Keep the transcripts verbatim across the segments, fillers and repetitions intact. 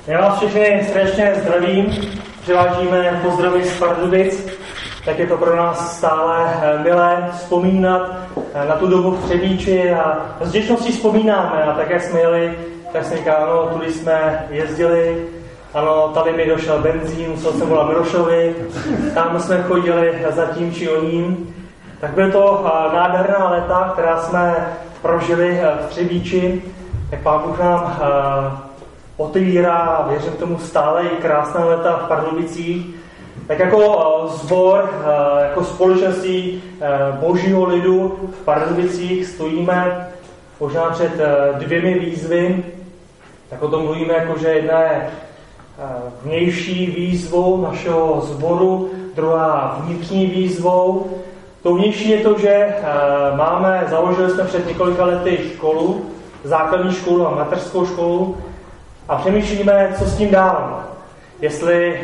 Já vás všechny srdečně zdravím, přivážíme pozdravy z Pardubic, tak je to pro nás stále milé vzpomínat na tu dobu v Třebíči a s vděčností vzpomínáme a tak, jak jsme jeli, tak jsem říkal, ano, tudy jsme jezdili, ano, tady mi došel benzín, musel jsem volat Mirošovi, tam jsme chodili za tím či oním. Tak byly to nádherná léta, která jsme prožili v Třebíči, jak Pán Bůh nám otevírá a věřím tomu stále i krásná léta v Pardubicích. Tak jako sbor, jako společenství božího lidu v Pardubicích stojíme možná před dvěmi výzvy. Tak o tom mluvíme jako, že jedna je vnější výzvou našeho sboru, druhá vnitřní výzvou. To vnější je to, že máme, založili jsme před několika lety školu, základní školu a mateřskou školu a přemýšlíme, co s tím dál. Jestli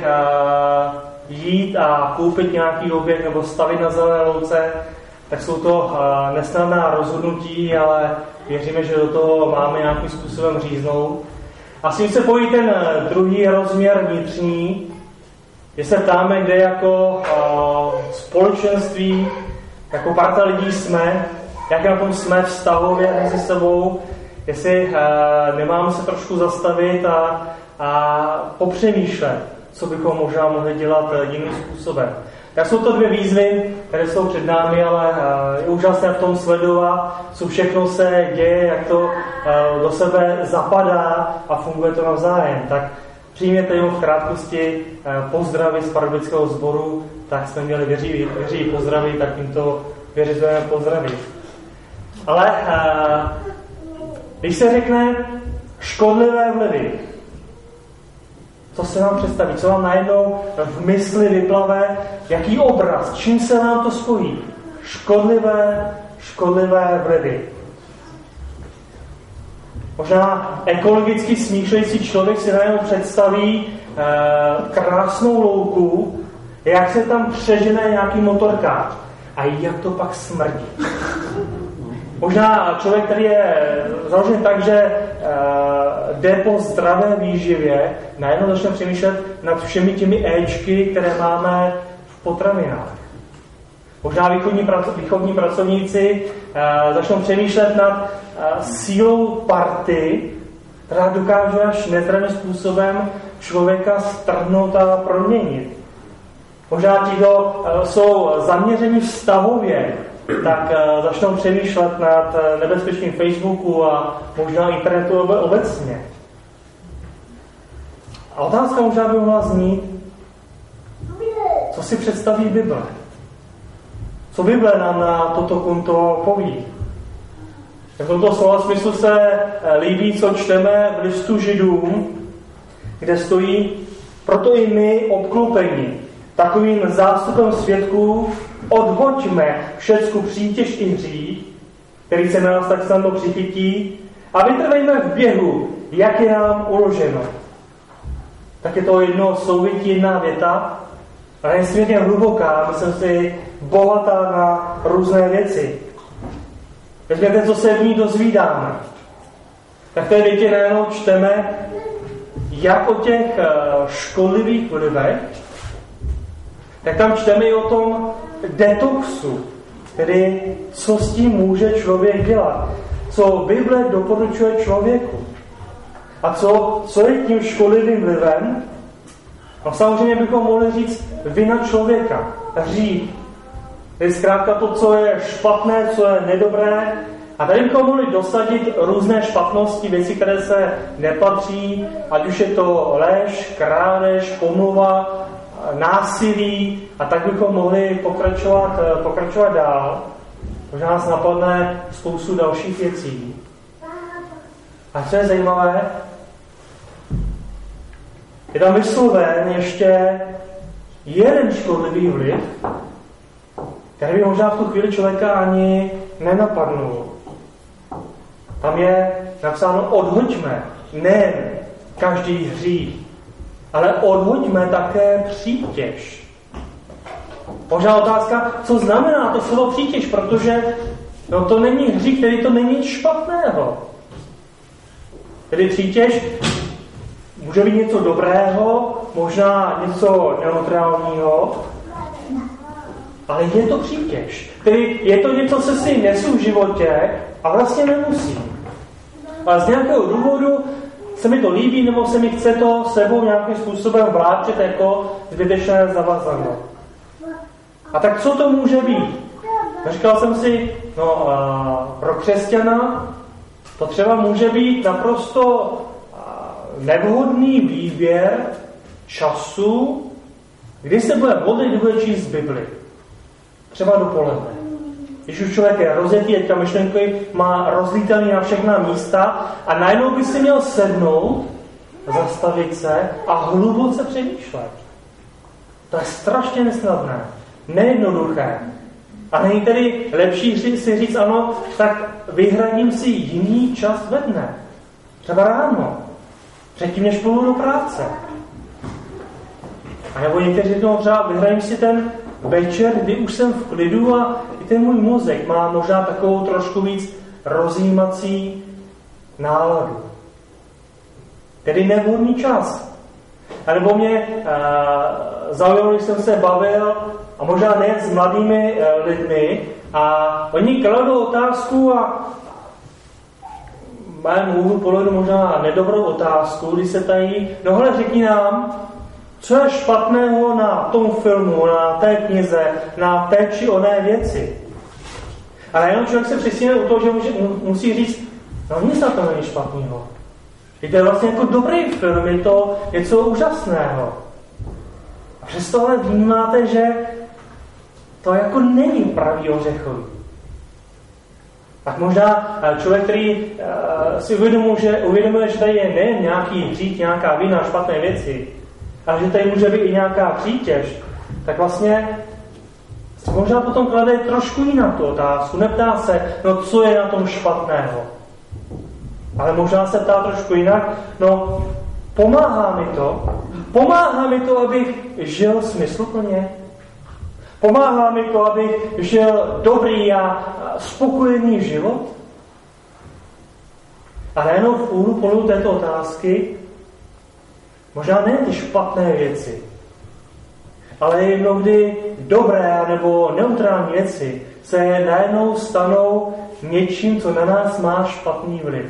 jít a koupit nějaký objekt nebo stavit na zelené louce, tak jsou to nesnadná rozhodnutí, ale věříme, že do toho máme nějakým způsobem říznout. A s tím se pojí ten druhý rozměr vnitřní, že se ptáme, kde jako společenství, jako parta lidí jsme, jak na tom jsme vztahově mezi sebou, jestli nemáme se trošku zastavit a, a popřemýšlet, co bychom možná mohli dělat jiným způsobem. Tak jsou to dvě výzvy, které jsou před námi, ale je úžasné v tom sledovat, co všechno se děje, jak to do sebe zapadá a funguje to navzájem. Tak přijměte jenom v krátkosti pozdravy z Pardubického sboru, tak jsme měli věří, věří pozdravy, tak tímto věříme pozdravy. Ale když se řekne škodlivé vlivy, co se nám představí, co vám najednou v mysli vyplave, jaký obraz, čím se nám to spojí? Škodlivé, škodlivé vlivy. Možná ekologicky smýšlející člověk si najednou představí eh, krásnou louku, jak se tam přežene nějaký motorkář a jak to pak smrdí. Možná člověk, který je založen tak, že e, jde po zdravé výživě, najednou začne přemýšlet nad všemi těmi éčky, které máme v potravinách. Možná východní, praco, východní pracovníci e, začnou přemýšlet nad e, sílou party, která dokáže až nezdravým způsobem člověka strhnout a proměnit. Možná ti, kdo e, jsou zaměřeni vztahově, tak uh, začnou přemýšlet nad uh, nebezpečím Facebooku a možná internetu obecně. A otázka možná by mohla znít, co si představí Bible? Co Bible nám na toto konto poví? V tomto slova smyslu se uh, líbí, co čteme v listu Židům, kde stojí: proto i my obklopeni takovým zástupem svědků odhoďme všecku přítěž i hřích, který se na nás tak snadno přichytí, a vytrvejme v běhu, jak je nám uloženo. Tak je to jedno souvětí, jedna věta, ale je nesmírně hluboká, myslím si, bohatá na různé věci. Vezměte, co se v ní dozvídáme. Tak v té větě najednou čteme, jak o těch škodlivých vlivech, tak tam čteme i o tom detoxu, tedy co s tím může člověk dělat, co Bible doporučuje člověku a co, co je tím škodlivým vlivem. No samozřejmě bychom mohli říct vina člověka, hřích. Tedy zkrátka to, co je špatné, co je nedobré. A tady bychom mohli dosadit různé špatnosti, věci, které se nepatří, ať už je to lež, krádež, pomluva, násilí, a tak bychom mohli pokračovat, pokračovat dál. Možná nás napadne spoustu dalších věcí. A co je zajímavé, je tam vysloven ještě jeden škodlivý vliv, který by možná v tu chvíli člověka ani nenapadnul. Tam je napsáno odhoďme nejen každý hřích, ale odhoďme také přítěž. Možná otázka, co znamená to slovo přítěž, protože no, to není hřích, tedy to není nic špatného. Tedy přítěž může může být něco dobrého, možná něco neutrálního, ale je to přítěž. Tedy je to něco, co si nesu v životě a vlastně nemusím. Ale z nějakého důvodu se mi to líbí, nebo se mi chce to sebou nějakým způsobem vláčet jako zbytečné zavazadlo. A tak co to může být? Říkal jsem si, no pro křesťana to třeba může být naprosto nevhodný výběr času, kdy se bude modlit, kdy bude číst Bibli. Třeba dopoledne. Když už člověk je rozjetý, teďka myšlenky má rozlítaný na všechna místa a najednou by si měl sednout, zastavit se a hluboce přemýšlet. To je strašně nesnadné, nejednoduché. A není tedy lepší si říct, ano, tak vyhradím si jiný čas ve dne. Třeba ráno, předtím, než půjdu do práce. A nebo někteří říkají, třeba vyhradím si ten večer, kdy už jsem v klidu a i ten můj mozek má možná takovou trošku víc rozjímací náladu. Tedy nevhodný čas. A nebo mě uh, zaujalo, když jsem se bavil, a možná nejen s mladými uh, lidmi, a oni kladou otázku a mém úhlu pohledu možná nedobrou otázku, když se tají, no hele, řekni nám, co je špatného na tom filmu, na té knize, na té či oné věci. Ale jenom člověk se přesně u toho, že může, musí říct, no nic na to není špatného. Je to vlastně jako dobrý film, je to něco úžasného. A přesto ale vnímáte, že to jako není pravý ořechový. Tak možná člověk, který si uvědomuje, že, uvědomuje, že tady je nejen nějaký hřích, nějaká vina, špatné věci, ale že tady může být i nějaká přítěž, tak vlastně možná potom klade trošku jinak tu otázku. Neptá se, no co je na tom špatného. Ale možná se ptá trošku jinak, no pomáhá mi to, pomáhá mi to, abych žil smysluplně. Pomáhá mi to, abych žil dobrý a spokojený život. A nejenom v úhlu pohledu této otázky, možná ne ty špatné věci, ale i mnohdy dobré nebo neutrální věci se najednou stanou něčím, co na nás má špatný vliv.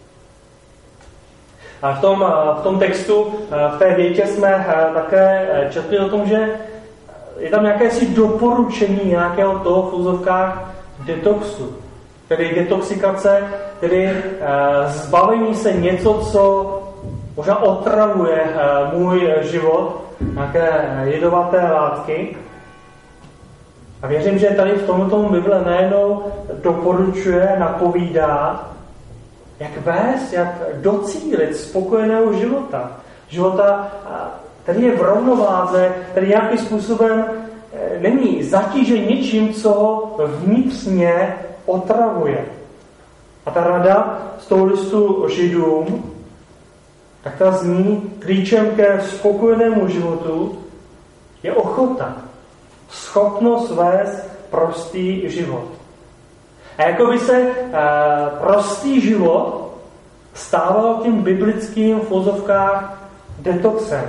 A v tom, v tom textu, v té větě jsme také četli o tom, že je tam nějaké si doporučení nějakého toho v úzovkách detoxu. Tedy detoxikace, tedy zbavení se něco, co možná otravuje můj život, nějaké jedovaté látky. A věřím, že tady v tomto Bible najednou doporučuje, napovídá, jak vést, jak docílit spokojeného života. Života, který je v rovnováze, který nějakým způsobem není zatížen něčím, co ho vnitřně otravuje. A ta rada z toho listu Židům, tak ta zní, klíčem ke spokojenému životu je ochota, schopnost vést prostý život. A jako by se uh, prostý život stával tím biblickým v uvozovkách detoxem.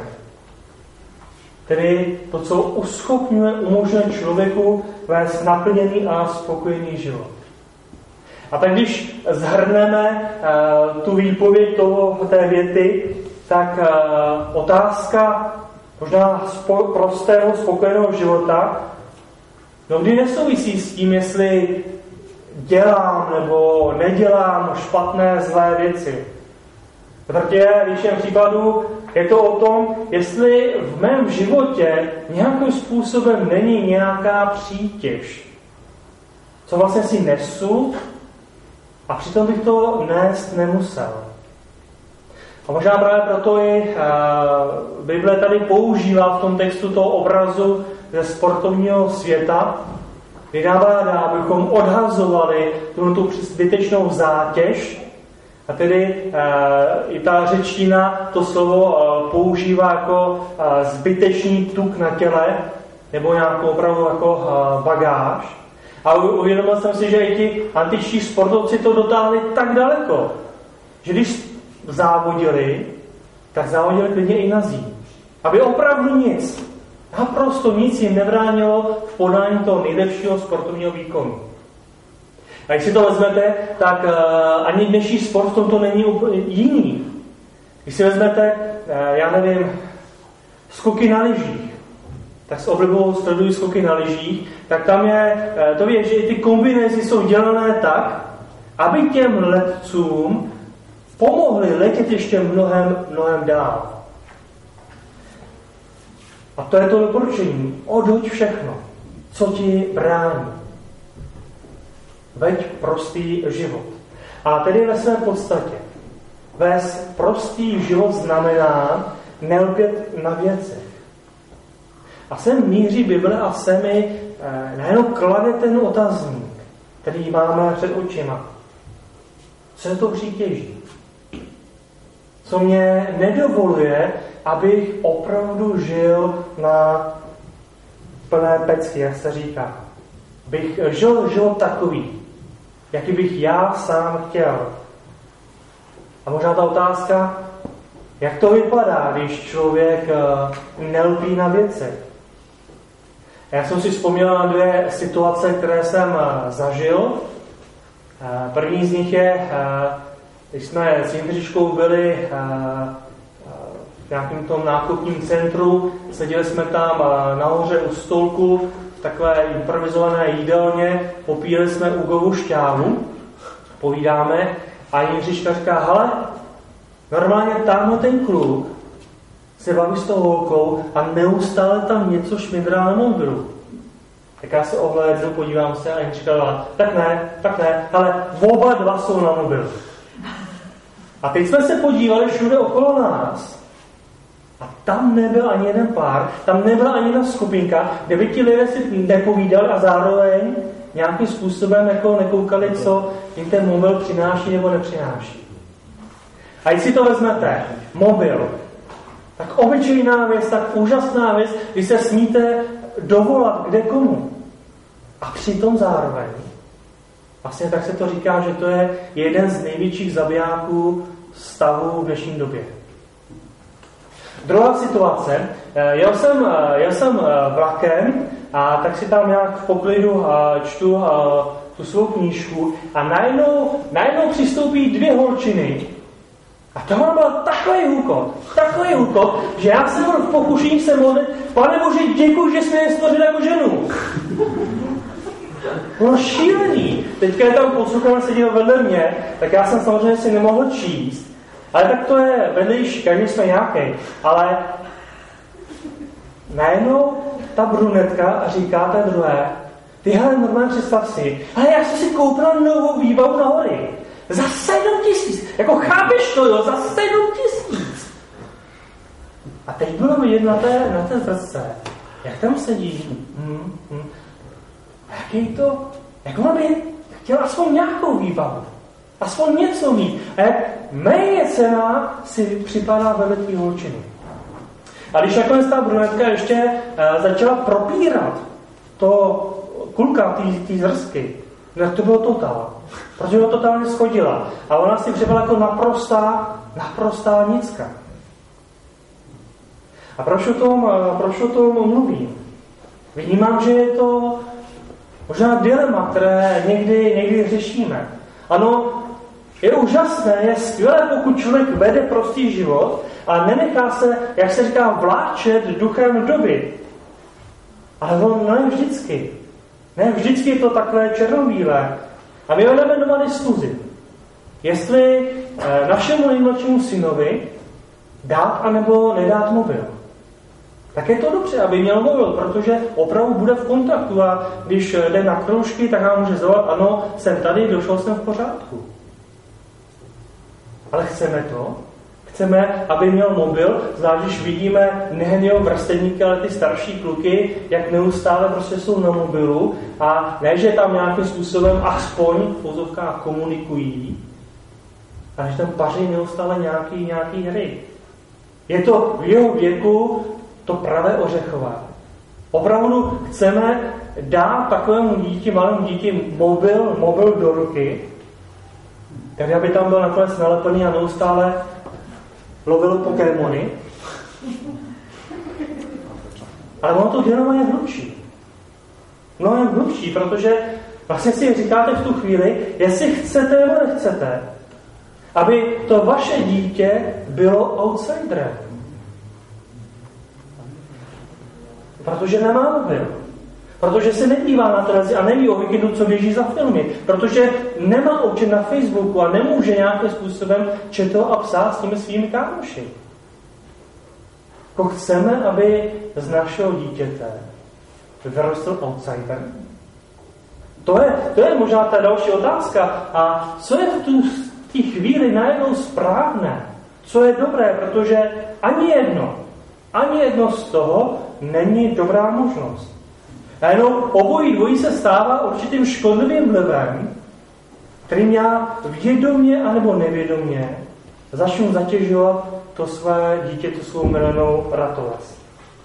Tedy to, co uschopňuje, umožňuje člověku vést naplněný a spokojený život. A tak když zhrneme uh, tu výpověď toho, té věty, tak uh, otázka možná spo, prostého, spokojeného života mnohdy nesouvisí s tím, jestli dělám nebo nedělám špatné, zlé věci. Protože v většině případů je to o tom, jestli v mém životě nějakým způsobem není nějaká přítěž. Co vlastně si nesu a přitom bych to nést nemusel. A možná právě proto i uh, Bible tady používá v tom textu toho obrazu ze sportovního světa, kdy nám ráda, abychom odhazovali tu zbytečnou zátěž. A tedy uh, i ta řečtina to slovo uh, používá jako uh, zbytečný tuk na těle, nebo nějakou opravdu jako uh, bagáž. A uvědomil jsem si, že i ti antičtí sportovci to dotáhli tak daleko, že když závodili, tak závodili klidně i nazí. Aby opravdu nic, naprosto nic jim nebránilo v podání toho nejlepšího sportovního výkonu. A když si to vezmete, tak uh, ani dnešní sport v tomto není úplně jiný. Když si vezmete, uh, já nevím, skoky na lyžích, tak s oblibou sledují skoky na lyžích, tak tam je, uh, to je, že i ty kombinézy jsou dělané tak, aby těm letcům pomohli letět ještě mnohem, mnohem dál. A to je to doporučení. Odhoď všechno, co ti brání. Veď prostý život. A tedy ve své podstatě vést prostý život znamená nelpět na věcech. A sem míří Bible a se mi eh, najednou klade ten otazník, který máme před očima. Co je to přítěží? Co mě nedovoluje, abych opravdu žil na plné pecky, jak se říká. Bych žil život takový, jaký bych já sám chtěl. A možná ta otázka, jak to vypadá, když člověk nelpí na věcech. Já jsem si vzpomněl na dvě situace, které jsem zažil. První z nich je, když jsme s Jindřiškou byli v nějakém tom nákupním centru, seděli jsme tam nahoře u stolku v takové improvizované jídelně, popíjeli jsme úgovou šťávu, povídáme a Jindřiška říká, hele, normálně tamhle ten kluk se baví s tou holkou a neustále tam něco šmidrá na mobilu. Tak já se ohlédnu, podívám se a Jindřiška dala, tak ne, tak ne, ale oba dva jsou na mobilu. A teď jsme se podívali všude okolo nás a tam nebyl ani jeden pár, tam nebyla ani jedna skupinka, kde by ti lidé si nepovídali a zároveň nějakým způsobem jako nekoukali, co jim ten mobil přináší nebo nepřináší. A když si to vezmete, mobil, tak obyčejná věc, tak úžasná věc, kdy se smíte dovolat kde komu. A přitom zároveň, vlastně tak se to říká, že to je jeden z největších zabijáků stavu v dnešní době. Druhá situace, jel jsem, jel jsem vlakem a tak si tam nějak v poklidu čtu tu svou knížku a najednou, najednou přistoupí dvě holčiny a tohle byl takový hukot, takový hukot, že já jsem byl v pokušení se modlit, Pane Bože, děkuji, že jsi mě stvořil jako ženu. Bylo šílený. Teďka je tam posluchatel seděl vedle mě, tak já jsem samozřejmě si nemohl číst. Ale tak to je vedlejší, každý jsme nějaký. Ale najednou ta brunetka a říká té druhé, ty hele, normálně představ si, ale já jsem si koupila novou výbavu na hory. Za sedm tisíc. Jako chápeš to, jo? Za sedm tisíc. A teď bylo vidět na té, na té zrcadle, jak tam sedí. Hmm, hmm. Jaký to, jak ona by chtěla aspoň nějakou výbavu. Aspoň něco mít. A jak méně cena si připadá vedle tvý holčiny. A když nakonec ta brunetka ještě uh, začala propírat to kulka té zrsky, tak to bylo totál. Protože ho totálně schodila. A ona si připadala jako naprostá, naprostá nicka. A proč o tom, proč o tom mluvím? Vnímám, že je to možná dilema, které někdy, někdy řešíme. Ano, je úžasné, je skvělé, pokud člověk vede prostý život a nenechá se, jak se říká, vláčet duchem doby. Ale on ne vždycky. Ne vždycky je to takové černobílé. A my vedeme doma diskuzi. Jestli e, našemu nejmladšímu synovi dát anebo nedát mobil. Tak je to dobře, aby měl mobil, protože opravdu bude v kontaktu a když jde na kroužky, tak nám může zavolat, ano, jsem tady, došel jsem v pořádku. Ale chceme to? Chceme, aby měl mobil, zvlášť když vidíme nejen jeho vrstevníky, ale ty starší kluky, jak neustále prostě jsou na mobilu a ne, že tam nějakým způsobem aspoň v pozovkách komunikují, ale že tam paří neustále nějaký, nějaký hry. Je to v jeho věku to pravé ořechové. Opravdu chceme dát takovému dítě, malému dítě mobil, mobil do ruky, tak aby tam byl nakonec nalepený a neustále lovilo Pokémony. Ale ono to dilemma je hlubší. Mnohem hlubší, protože vlastně si říkáte v tu chvíli, jestli chcete nebo nechcete, aby to vaše dítě bylo outsiderem. Protože nemá mobil. Protože se nedívá na televizi a neví o víkendu, co běží za filmy. Protože nemá účet na Facebooku a nemůže nějakým způsobem četl a psát s těmi svými kámoši. Jako chceme, aby z našeho dítěte vyrostl outsider. To je, to je možná ta další otázka. A co je v tu té chvíli najednou správné? Co je dobré? Protože ani jedno, ani jedno z toho není dobrá možnost. Najednou obojí dvojí se stává určitým škodlivým vlivem, kterým já vědomě anebo nevědomě začnu zatěžovat to své dítě, tu svou milenou ratolest.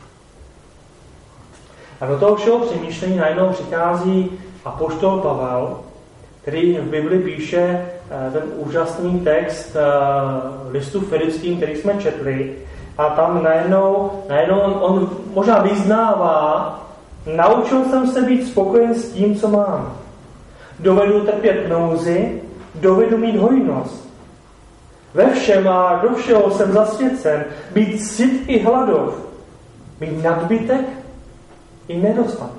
A do toho všeho přemýšlení najednou přichází apoštol Pavel, který v Bibli píše ten úžasný text listu Filipským, který jsme četli, a tam najednou, najednou on, on možná vyznává, naučil jsem se být spokojen s tím, co mám. Dovedu trpět nouzi, dovedu mít hojnost. Ve všem a do všeho jsem zasvěcen, být syt i hladov, mít nadbytek i nedostatek.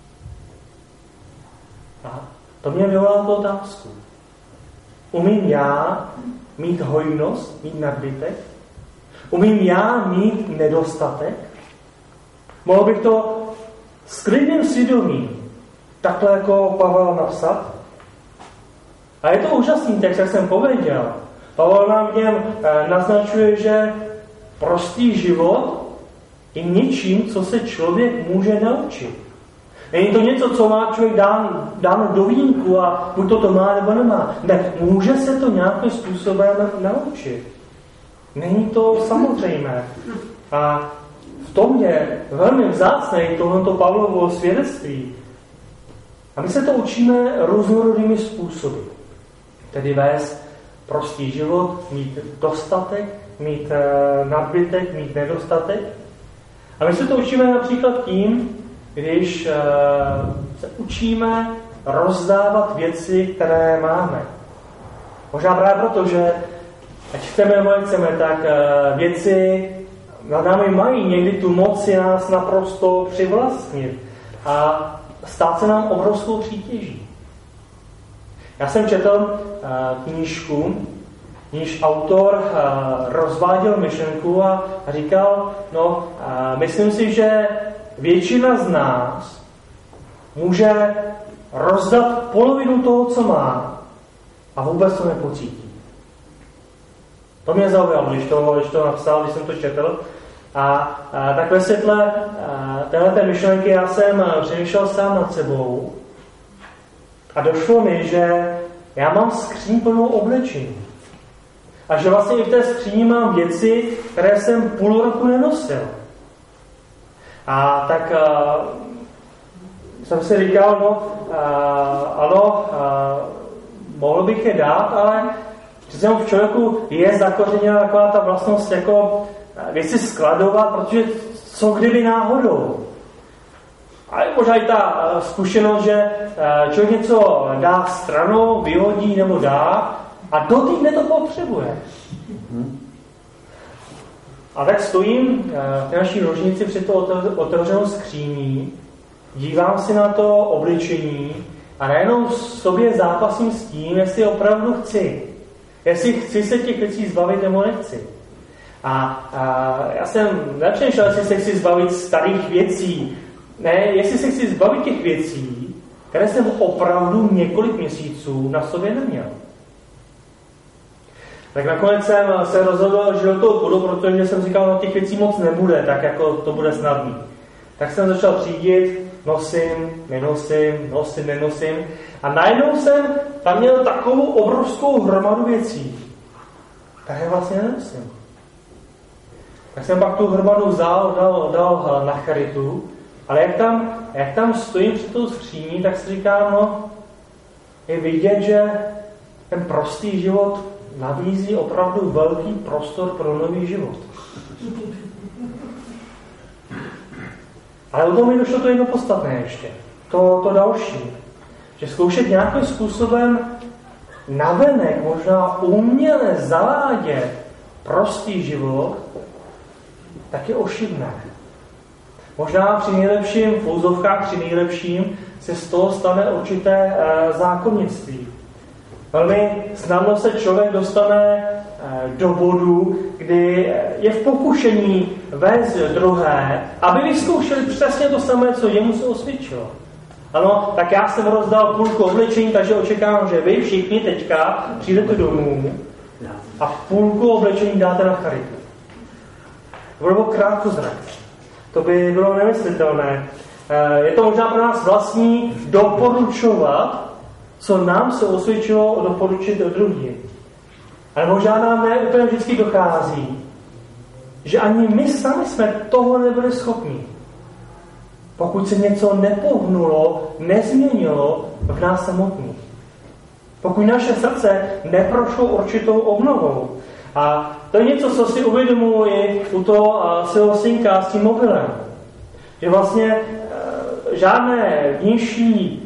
A to mě vyvolalo tu otázku. Umím já mít hojnost, mít nadbytek? Umím já mít nedostatek? Mohl bych to s klidným svědomím takhle jako Pavel napsat? A je to úžasný text, jak jsem pověděl. Pavel nám v něm naznačuje, že prostý život je něčím, co se člověk může naučit. Není to něco, co má člověk dán, dáno do vínku a buď to to má, nebo nemá. Ne, může se to nějakým způsobem naučit. Není to samozřejmé. A v tom je velmi vzácné tohoto Pavlovo svědectví. A my se to učíme různorodými způsoby. Tedy vést prostý život, mít dostatek, mít nadbytek, mít nedostatek. A my se to učíme například tím, když se učíme rozdávat věci, které máme. Možná právě proto, že ať chceme nebo nechceme, tak věci nad námi mají někdy tu moc nás naprosto přivlastnit a stát se nám obrovskou přítěží. Já jsem četl knížku, níž autor rozváděl myšlenku a říkal, no, myslím si, že většina z nás může rozdat polovinu toho, co má a vůbec to nepocítí. To mě zaujalo, když to, když to napsal, když jsem to četl. A, a tak ve světle téhleté myšlenky já jsem přemýšlel sám nad sebou a došlo mi, že já mám skříň plnou oblečení. A že vlastně i v té skříni mám věci, které jsem půl roku nenosil. A tak a, jsem si říkal, no a, ano, a, mohl bych je dát, ale přece v člověku je zakořeněna taková ta vlastnost jako věci skladovat, protože co kdyby náhodou. A je možná i ta zkušenost, že člověk něco dá stranou, vyhodí nebo dá a do týdne to potřebuje. A tak stojím v naší ložnici před to otevřenou skříní, dívám si na to obličení a najednou sobě zápasím s tím, jestli opravdu chci. Jestli chci se těch věcí zbavit nebo nechci. A, a já jsem nepřemýšlel, jestli se chci zbavit starých věcí. Ne, jestli se chci zbavit těch věcí, které jsem opravdu několik měsíců na sobě neměl. Tak nakonec jsem se rozhodl, že do toho půjdu, protože jsem říkal, no těch věcí moc nebude, tak jako to bude snadný. Tak jsem začal třídit, nosím, nenosím, nosím, nenosím. A najednou jsem tam měl takovou obrovskou hromadu věcí, které vlastně nenosím. Tak jsem pak tu hromadu vzal, dal, dal na charitu, ale jak tam, jak tam stojím před tou skříní, tak si říkám, no, je vidět, že ten prostý život nabízí opravdu velký prostor pro nový život. Ale o tom mi došlo to jedno podstatné ještě. To, to další. Že zkoušet nějakým způsobem navenek, možná uměle zavádět prostý život, tak je ošidné. Možná při nejlepším, v úzovkách při nejlepším, se z toho stane určité e, zákonnictví. Velmi snadno se člověk dostane e, do bodu, kdy je v pokušení vést druhé, aby vyzkoušeli přesně to samé, co jemu se osvědčilo. Ano, tak já jsem rozdal půlku oblečení, takže očekávám, že vy všichni teďka přijdete domů a půlku oblečení dáte na charitu. To bylo krátkozraké. To by bylo nemyslitelné. Je to možná pro nás vlastní doporučovat, co nám se osvědčilo doporučit druhým. Ale možná nám ne úplně vždycky dochází, že ani my sami jsme toho nebyli schopni. Pokud se něco nepohnulo, nezměnilo v nás samotných. Pokud naše srdce neprošlo určitou obnovou. A to je něco, co si uvědomuji u toho svého synka s tím mobilem. Že vlastně žádné vnější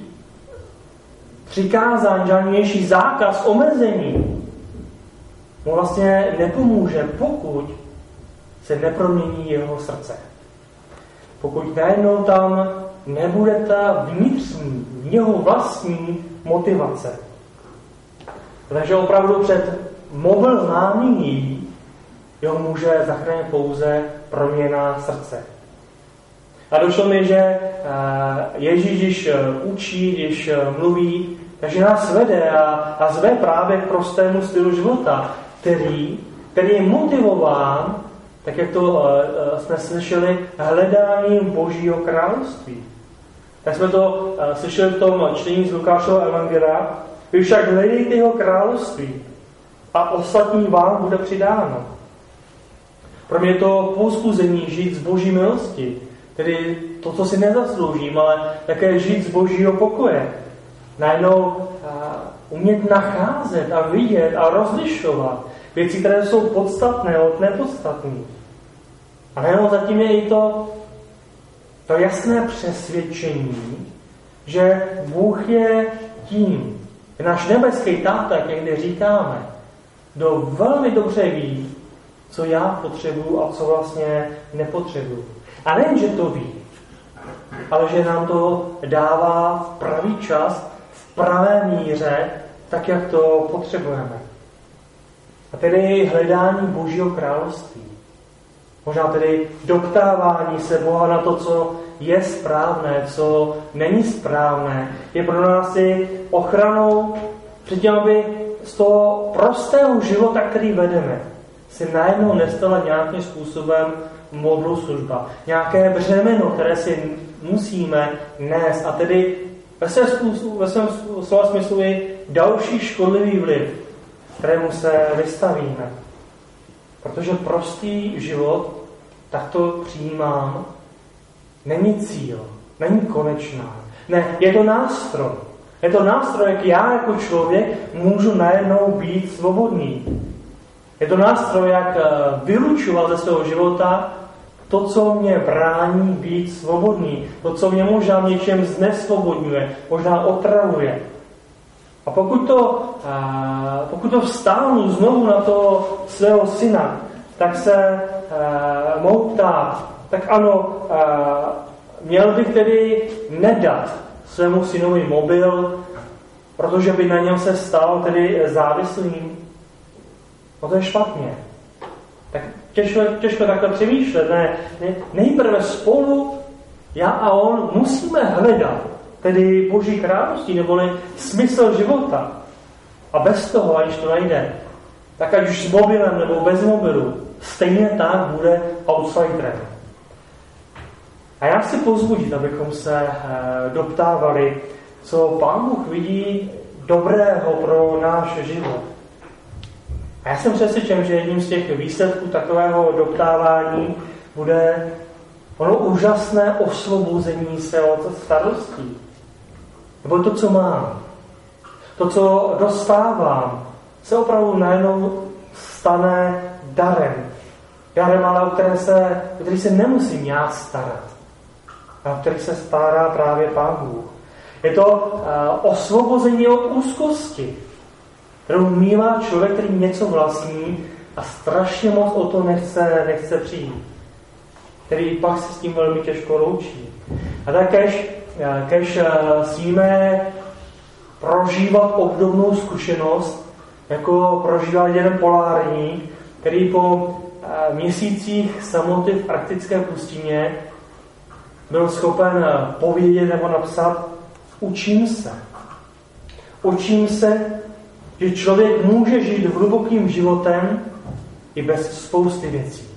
přikázání, žádný vnější zákaz, omezení mu vlastně nepomůže, pokud se nepromění jeho srdce. Pokud najednou tam nebude ta vnitřní, jeho vlastní motivace. Takže opravdu před mobil mámí jeho může zachránit pouze proměna srdce. A došlo mi, že Ježíš, když učí, když mluví, takže nás vede a, a zve právě k prostému stylu života, který, který je motivován, tak jak to uh, jsme slyšeli, hledáním Božího království. Tak jsme to uh, slyšeli v tom čtení z Lukášova evangelia. Vy však hledejte jeho království a ostatní vám bude přidáno. Pro mě je to povzbuzení žít z Boží milosti, tedy to, co si nezasloužím, ale také žít z Božího pokoje. Najednou uh, umět nacházet a vidět a rozlišovat věci, které jsou podstatné od nepodstatných. A najednou zatím je i to, to jasné přesvědčení, že Bůh je tím, že náš nebeský táta, jak někdy říkáme, kdo velmi dobře ví, co já potřebuju a co vlastně nepotřebuju. A nejen, že to ví, ale že nám to dává v pravý čas, v pravé míře, tak, jak to potřebujeme. A tedy hledání Božího království. Možná tedy doptávání se Boha na to, co je správné, co není správné, je pro nás i ochranou před tím, aby z toho prostého života, který vedeme, si najednou nestala nějakým způsobem modlu služba. Nějaké břemeno, které si musíme nést. A tedy ve svém, způsobu, ve svém slova smyslu i další škodlivý vliv, kterému se vystavíme. Protože prostý život, tak to přijímám, není cíl, není konečná. Ne, je to nástroj. Je to nástroj, jak já jako člověk můžu najednou být svobodný. Je to nástroj, jak vylučovat ze svého života to, co mě brání být svobodný. To, co mě možná v něčem znesvobodňuje, možná otravuje. A pokud to, pokud to vstáhnu znovu na toho svého syna, tak se mohu ptát, tak ano, měl bych tedy nedat svému synovi mobil, protože by na něm se stal tedy závislým. No to je špatně. Tak těžko, těžko takhle přemýšlet. Ne, ne, nejprve spolu, já a on, musíme hledat tedy Boží království, neboli smysl života. A bez toho, aniž to najde, tak ať už s mobilem nebo bez mobilu, stejně tak bude outsiderem. A já chci pozbudit, abychom se e, doptávali, co Pán Bůh vidí dobrého pro náš život. A já jsem přesvědčen, že jedním z těch výsledků takového doptávání bude ono úžasné osvobození se od starostí. Nebo to, co mám. To, co dostávám se opravdu najednou stane darem. Darem, ale o které se, o který se nemusím já starat. A o který se stará právě Pán Bůh. Je to uh, osvobození od úzkosti, kterou mívá člověk, který něco vlastní a strašně moc o to nechce, nechce přijít. Který pak se s tím velmi těžko loučí. A tak kež, kež smíme prožívat obdobnou zkušenost, jako prožíval jeden polárník, který po měsících samoty v arktické pustině byl schopen povědět nebo napsat: učím se. Učím se, že člověk může žít hlubokým životem i bez spousty věcí.